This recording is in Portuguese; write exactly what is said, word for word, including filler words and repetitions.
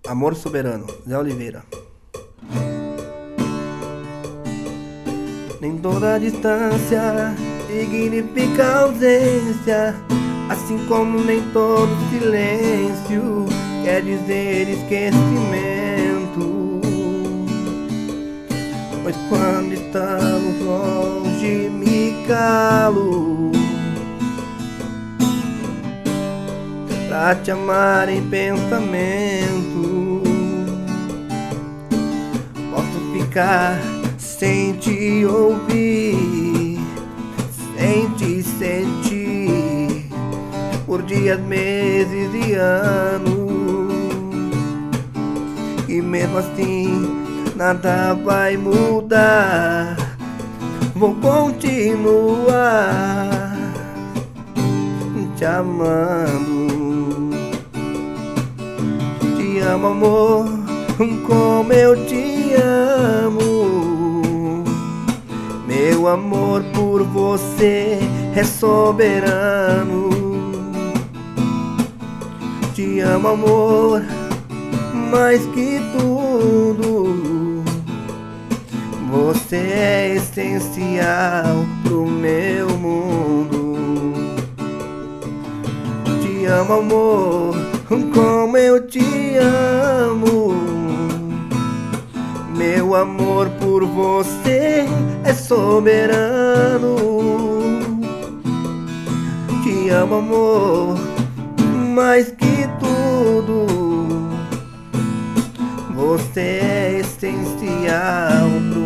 Amor Soberano, Zé Oliveira. Nem toda distância significa ausência, assim como nem todo silêncio quer dizer esquecimento. Pois quando estamos longe me calo pra te amar em pensamento. Posso ficar sem te ouvir, sem te sentir, por dias, meses e anos, e mesmo assim nada vai mudar. Vou continuar te amando. Te amo, amor, como eu te amo. Meu amor por você é soberano. Te amo, amor, mais que tudo. Você é essencial pro meu mundo. Te amo, amor, como eu te amo. Meu amor por você é soberano. Te amo, amor, mais que tudo. Você é essencial pro